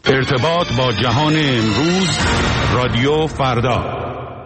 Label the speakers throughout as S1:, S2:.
S1: ارتباط با جهان امروز، رادیو فردا.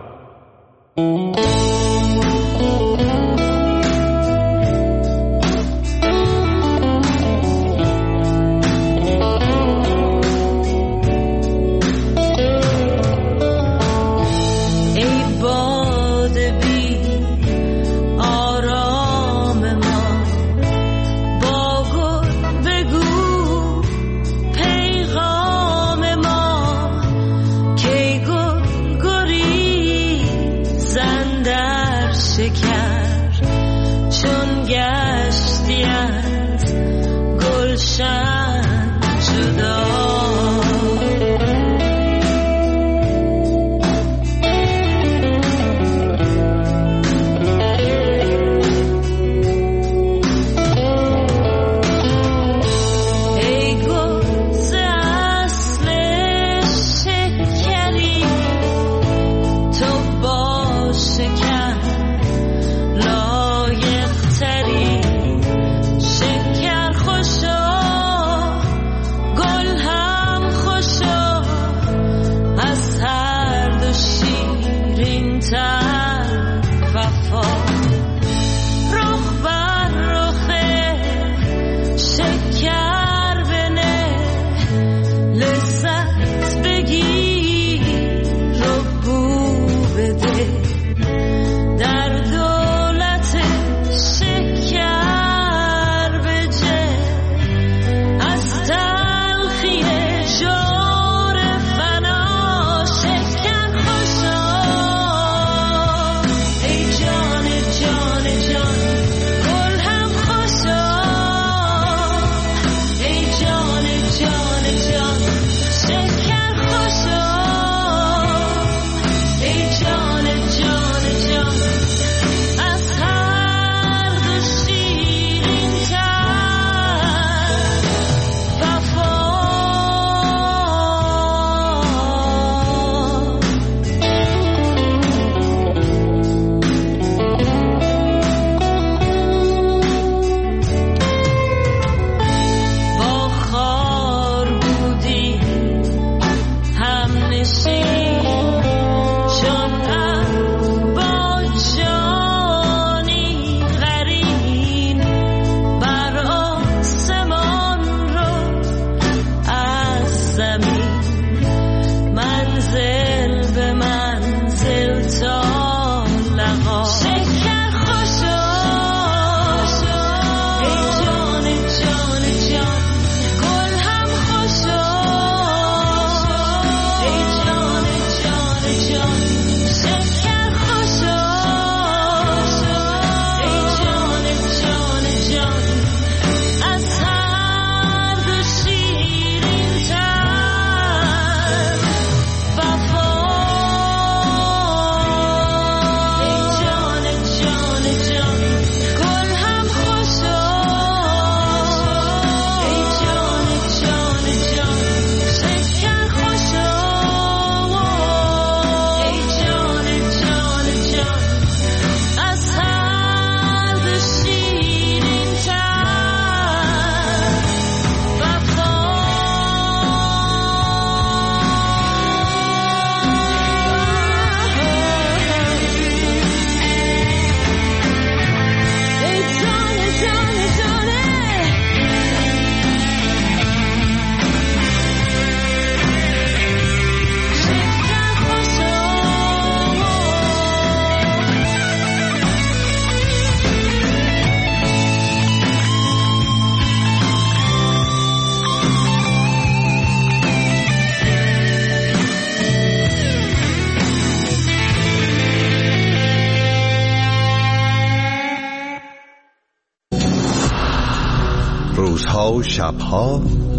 S2: روزها و شبها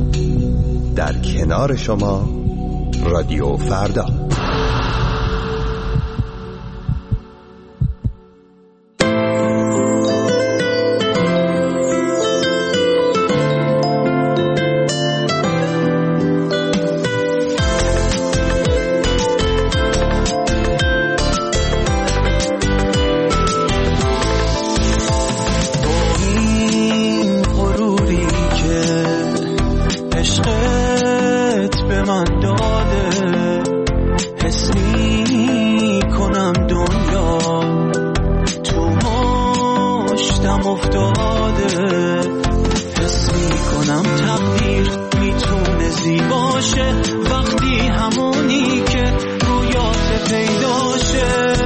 S2: در کنار شما، رادیو فردا.
S3: من داده، حس میکنم دنیا تو مشتم افتاده، حس میکنم تقدیر میتونه زیباشه وقتی همونی که رویات پیداشه.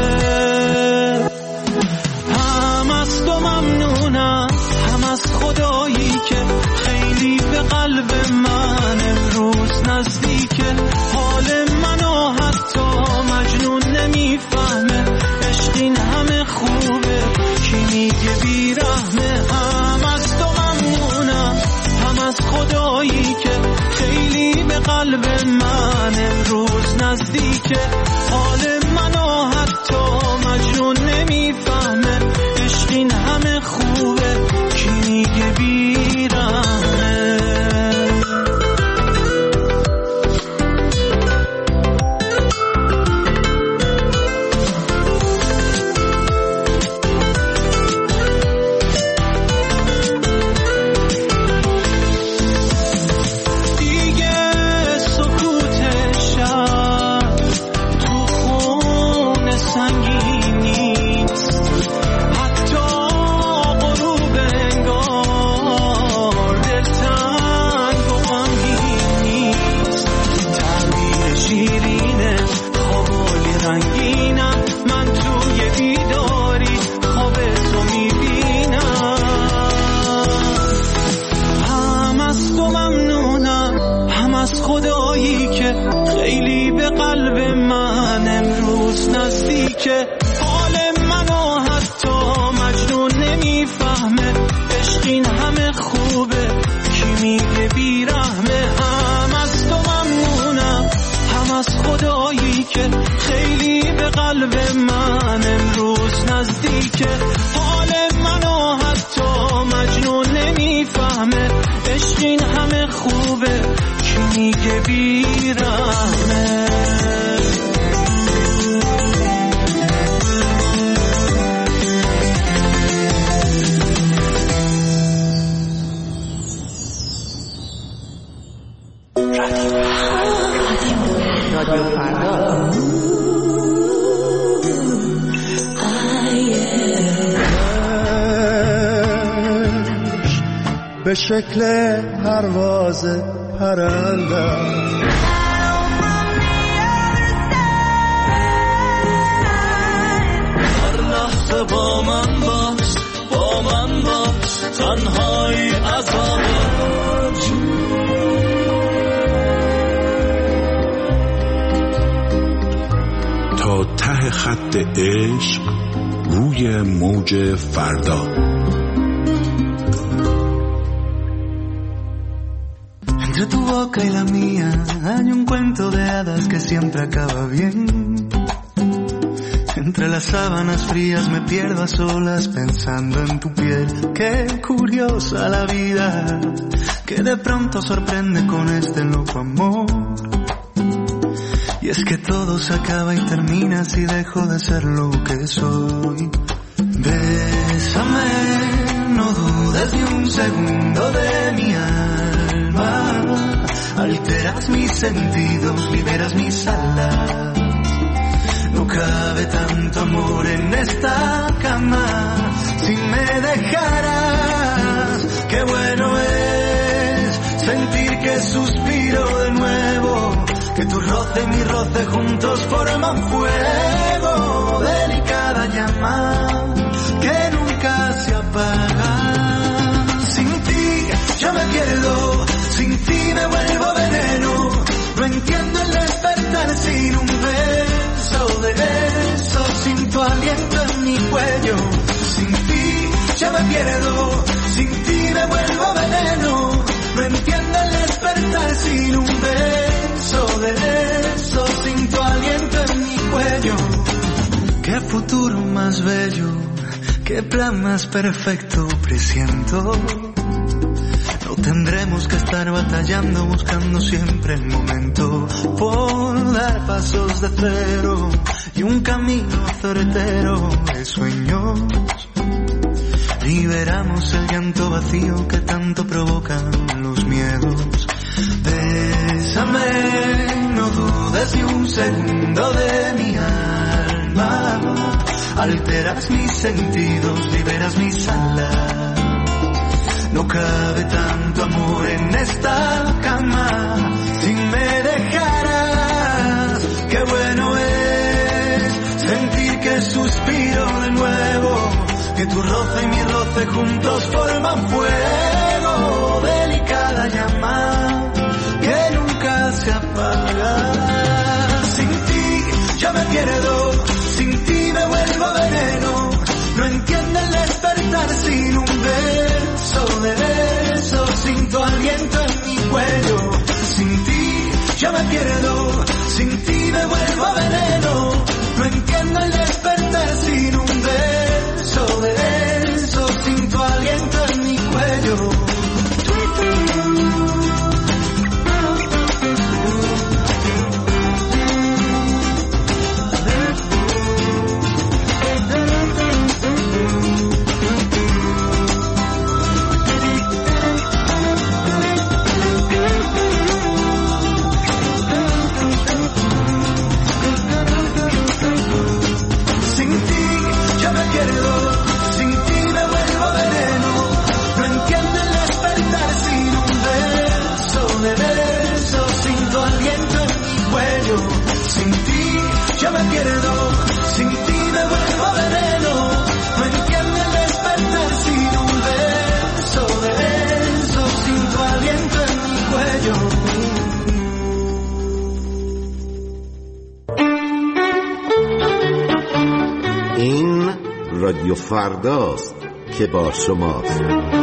S3: هم از تو ممنونم، هم از خدایی که خیلی به قلب من امروز نزدیکه. حال منو حتی مجنون نمیفهمه، عشق این همه خوبه کی میگه بیرحمه. هم از تو ممنونم، هم از خدایی که خیلی به قلب من امروز نزدیکه. حال منو حتی مجنون نمیفهمه، عشق این همه خوبه کی میگه بیرحمه.
S4: به شکل پرواز پرنده
S3: هر لحظه با من باش، با من باش، تنهایی عذابه.
S1: تا ته خط عشق روی موج فردا.
S5: Entre tu boca y la mía hay un cuento de hadas que siempre acaba bien. Entre las sábanas frías me pierdo a solas pensando en tu piel. Qué curiosa la vida, que de pronto sorprende con este loco amor. Y es que todo se acaba y termina si dejo de ser lo que soy. Bésame, no dudes ni un segundo de mi alma. Alteras mis sentidos, liberas mis alas. No cabe tanto amor en esta cama. Si me dejaras, qué bueno es sentir que suspiro de nuevo. Que tu roce y mi roce juntos forman fuego. Delicada llama que nunca se apaga. Sin ti yo me pierdo, sin ti me vuelvo veneno. No entiendo el despertar sin un beso de beso, sin tu aliento en mi cuello. Sin ti yo me pierdo, sin ti me vuelvo veneno. No entiendo el despertar sin un beso de beso, sin tu aliento en mi cuello. Qué futuro más bello, qué plan más perfecto presiento. No tendremos que estar batallando, buscando siempre el momento por dar pasos de cero y un camino certero de sueños. Liberamos el llanto vacío que tanto provocan los miedos. Bésame, desde un segundo de mi alma. Alteras mis sentidos, liberas mis alas. No cabe tanto amor en esta cama. Si me dejaras, qué bueno es sentir que suspiro de nuevo, que tu roce y mi roce juntos forman fuego. Delicada llama que nunca se apaga. Sin ti ya me pierdo, sin ti me vuelvo veneno. No entiendo el despertar sin un beso de beso, sin tu aliento en mi cuello. Sin ti ya me pierdo, sin ti me vuelvo veneno. No entiendo el despertar sin un beso de beso, sin tu aliento en mi cuello. Sin ti ya me pierdo, sin ti me vuelvo veneno. No entiendo el despertar sin un beso de beso, sin tu aliento en mi cuello.
S6: این رادیو فرداست که با شماست.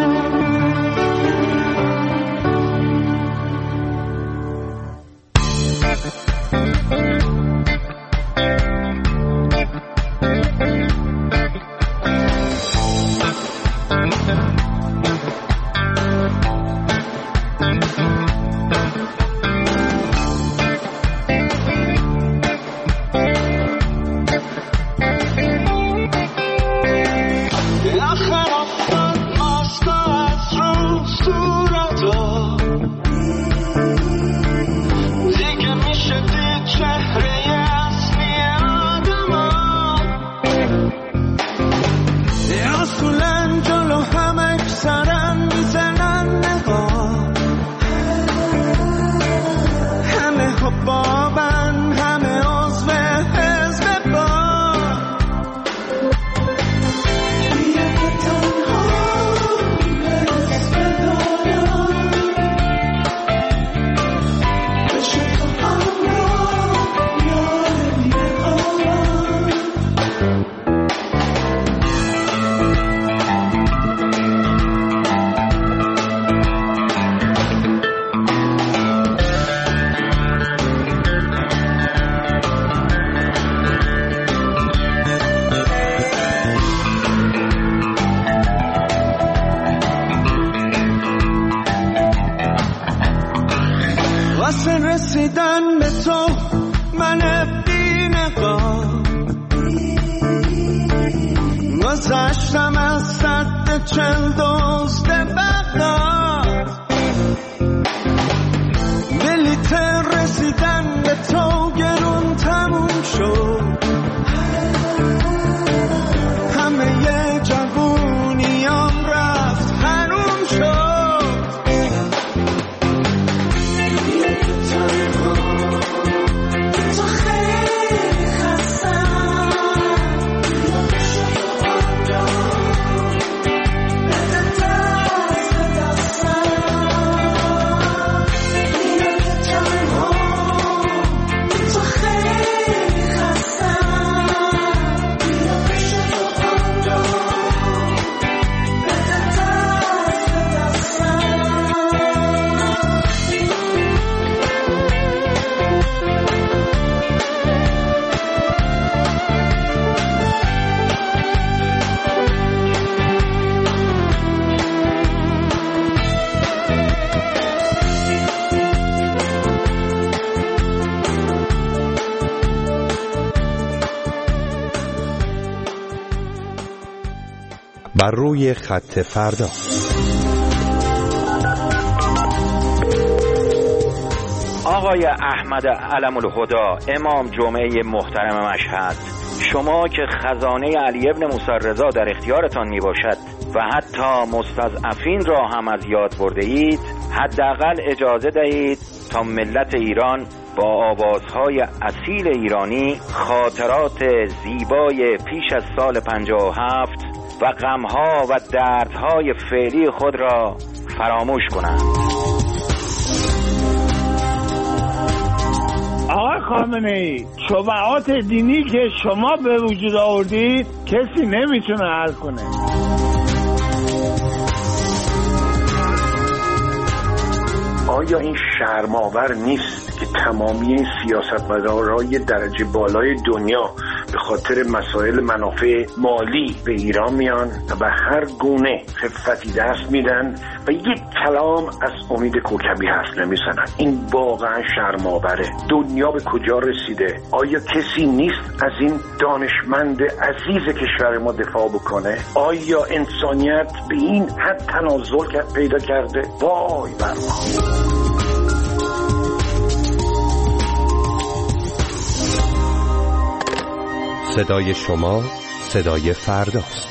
S7: رسیدن به تو من بی نگاه گذشتم از سد 40 دزد بغداد بلیط رسیدن به تو گرون تموم شد همه جوونیام رفت حروم شد
S2: بر روی خط فردا.
S8: آقای احمد علم الهدا، امام جمعه محترم مشهد، شما که خزانه علی ابن موسی رضا در اختیارتان می باشد و حتی مستضعفین را هم از یاد برده اید، حداقل اجازه دهید تا ملت ایران با آوازهای اصیل ایرانی خاطرات زیبای پیش از سال 57 و غمها و دردهای فعلی خود را فراموش کنند.
S9: آقای خامنه‌ای، شبهات دینی که شما به وجود آوردید کسی نمیتونه حل کنه.
S10: آیا این شرم‌آور نیست که تمامی سیاستمدارای درجه بالای دنیا به خاطر مسائل منافع مالی به ایران میان و به هر گونه خفتی دست میدن و یک کلام از امید کوکبی حرف نمیزنن؟ این واقعا شرم‌آوره. دنیا به کجا رسیده؟ آیا کسی نیست از این دانشمند عزیز کشور ما دفاع بکنه؟ آیا انسانیت به این حد تنازل پیدا کرده؟ وای بر ما.
S2: صدای شما صدای فرداست.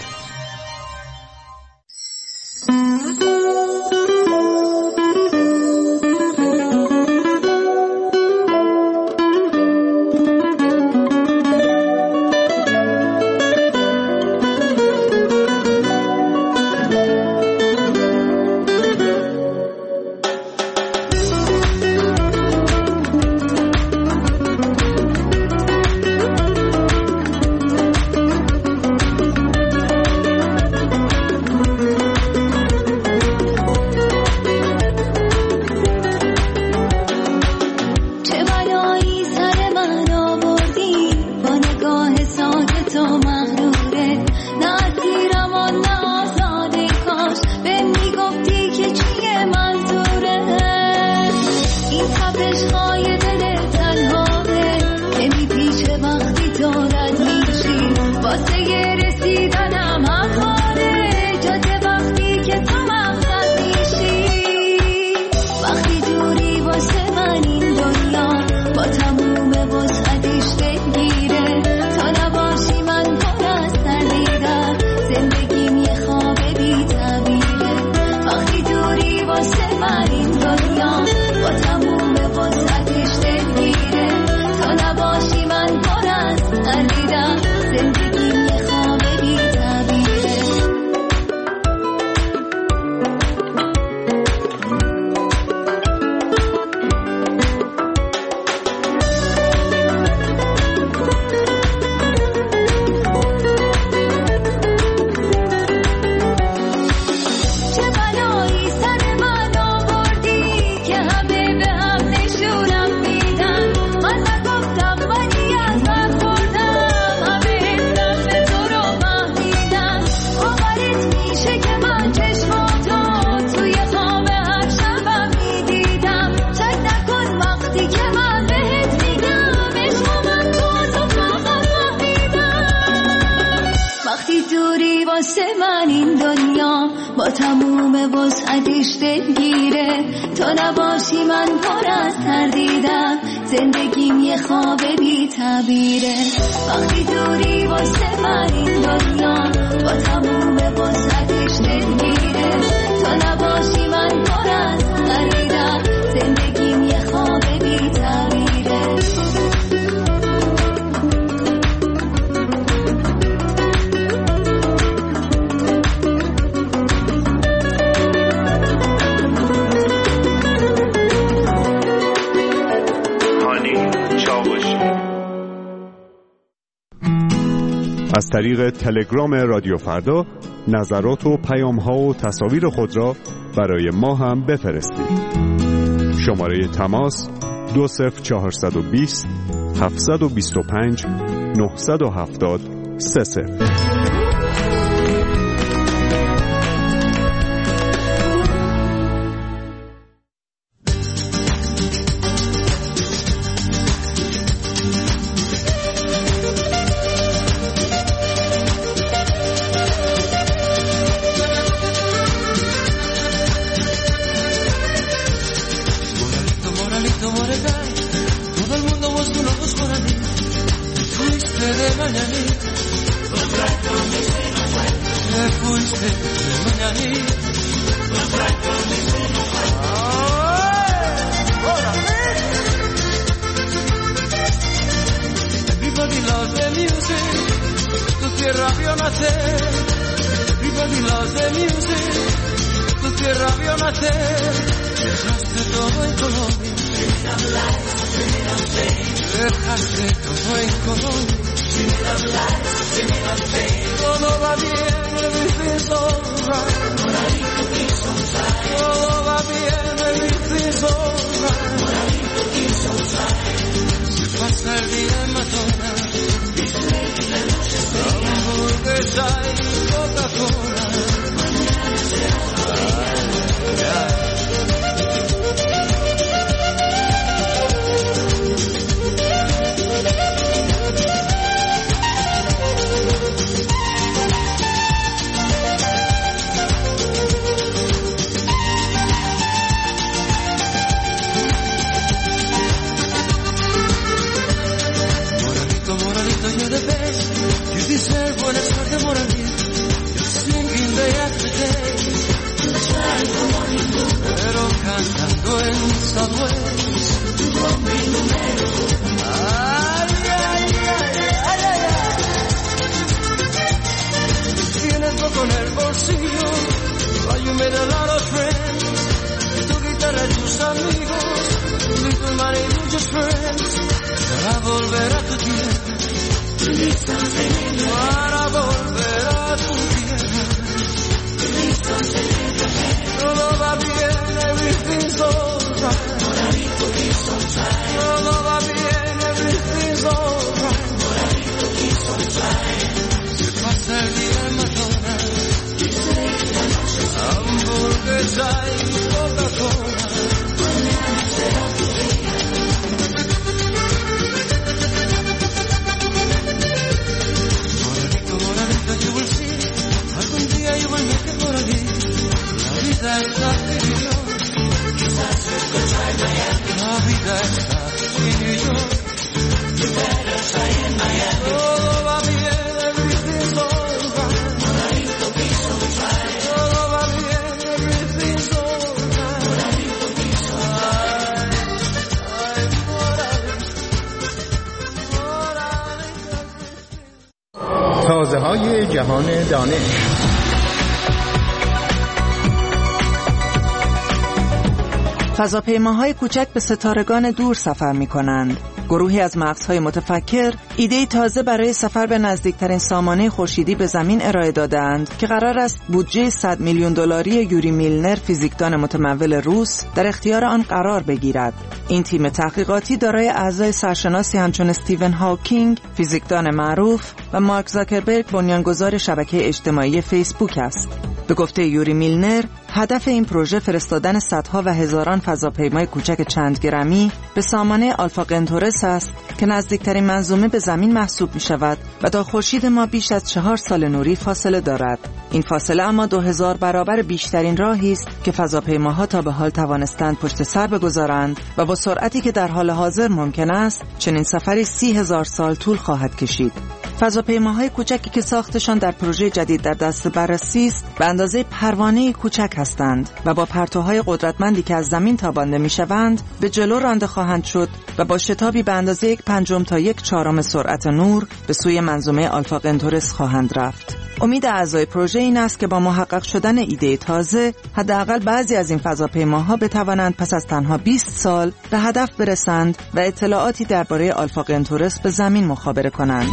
S11: با تموم وسعتش دلگیره، تا نباشی من پر از تردیدم، زندگیم یه خواب بی تعبیره. وقتی دوری واسه من این دنیا با تموم وسعتش دلگیره، تا نباشی من پر از تردیدم، زندگیم یه خواب بی تعبیره.
S1: از طریق تلگرام رادیو فردا نظرات و پیام‌ها و تصاویر خود را برای ما هم بفرستید. شماره تماس 20420 725 970 30.
S7: morirás, todo el mundo busca unos ojos por allí. Te fuiste de mañanita, te fuiste de mañanita. Everybody loves the music, tu tierra vio nacer. Everybody loves the music, tu tierra vio nacer. Dejaste todo en Colombia, dejaste todo en Colombia. Todo va bien, everything's alright. Todo va bien, everything's alright. Se pasa el día en McDonald's, hamburguesa y Coca-Cola. You're the best, you deserve buena suerte, moralito. You're singing day after day, pero cantando en Southwest. Ay, ay, ay, ay, ay, ay. Tienes poco en el bolsillo, but you made a lot of friends. Tu guitarra y tus amigos, little money and just friends. Para volver a tu tierra, para volver a tu tierra. Todo va bien, everything's alright. Todo va bien, everything's alright. Se pasa el día en McDonald's, hamburguesa y Coca-Cola. Algún día yo voy a meter por aquí. La vida está en New York. La vida está en New York. Todo va bien, everything's alright. Todo va bien, everything's alright.
S12: تازه‌های جهان دانش.
S13: فضاپیماهای کوچک به ستارگان دور سفر می‌کنند. گروهی از مغزهای متفکر ایده تازه برای سفر به نزدیکترین سامانه خورشیدی به زمین ارائه دادند که قرار است بودجه 100 میلیون دلاری یوری میلنر، فیزیکدان متمول روس، در اختیار آن قرار بگیرد. این تیم تحقیقاتی دارای اعضای سرشناسی همچون استیون هاکینگ، فیزیکدان معروف، و مارک زاکربرگ، بنیانگذار شبکه اجتماعی فیسبوک است. به گفته یوری میلنر، هدف این پروژه فرستادن صدها و هزاران فضاپیمای کوچک چند گرمی به سامانه آلفا قنتورس است که نزدیکترین منظومه به زمین محسوب می شود و تا خورشید ما بیش از 4 سال نوری فاصله دارد. این فاصله اما 2000 برابر بیشترین راهی است که فضاپیماها تا به حال توانستند پشت سر بگذارند و با سرعتی که در حال حاضر ممکن است چنین سفری 30,000 سال طول خواهد کشید. فضاپیماهای کوچکی که ساختشان در پروژه جدید در دست بررسی است به اندازه پروانه کوچک هستند و با پرتوهای قدرتمندی که از زمین تابانده می‌شوند به جلو رانده خواهند شد و با شتابی به اندازه 1/5 تا 1/4 سرعت نور به سوی منظومه آلفا قنتورس خواهند رفت. امید اعضای پروژه این است که با محقق شدن ایده تازه حداقل بعضی از این فضاپیماها بتوانند پس از تنها 20 سال به هدف برسند و اطلاعاتی درباره آلفا قنتورس به زمین مخابره کنند.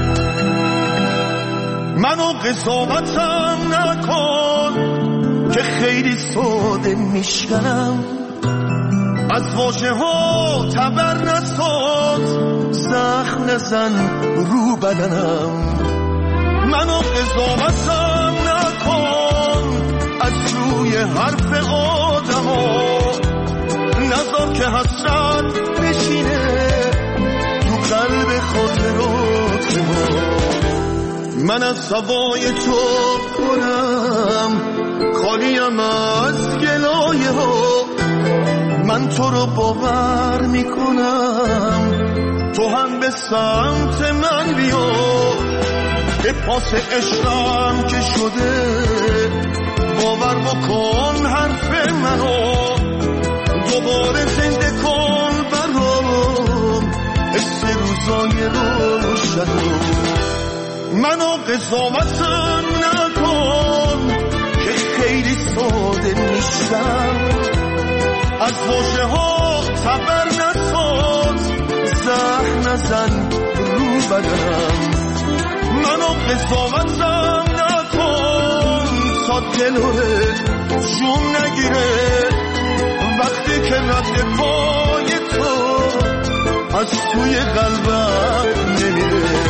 S14: قضاوتم نکن که
S4: خیلی ساده میشکنم. از واژه ها تبر نساز، زخم نزن رو بدنم. منو قضاوتم نکن از روی حرف آدم ها، نذار که حسرت نشینه تو قلب خاطرات ما. من از هوای تو پرم، خالیم از گلایه ها. من تو رو باور میکنم، تو هم به سمت من بیا. به پاس عشقم که شده باور بکن حرف منو. دوباره زنده کن برام حس روزای روشنو. منو قضاوتم نکن که خیلی ساده میشم. از واژه ها تبر نساز، زخم نزن رو بدنم. منو قضاوتم نکن تا دلوره جون نگیره وقتی که رد پای تو از توی قلبم نمیره.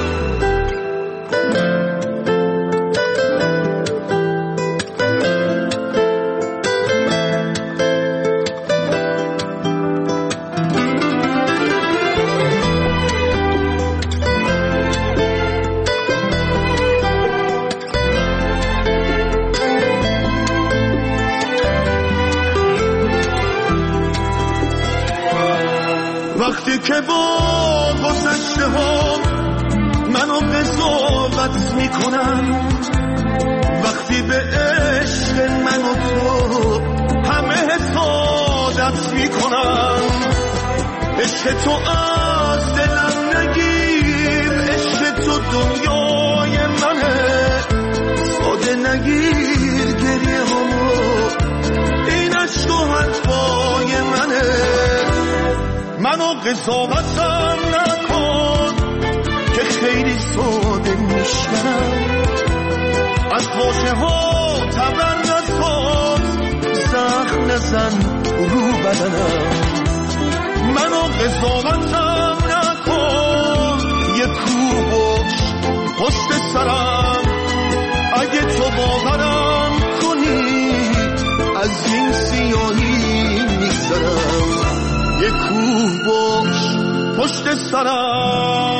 S4: وقتی که با گذشته ها منو قضاوت میکنن، وقتی به عشق من و تو همه حسادت میکنن. عشق تو از دلم نگیر، عشق تو دنیای منه. ساده نگیر گریه همو، این عشق و حرفای منه. منو قضاوتم نکن که خیلی ساده میشکنم. از واژه ها تبر نساز، زخم نزن رو بدنم. منو قضاوتم نکن، یه کوه باش پشت سرم. اگه تو باورم کنی از این سیاهی میگذرم. یه کوه باش پشت سرم.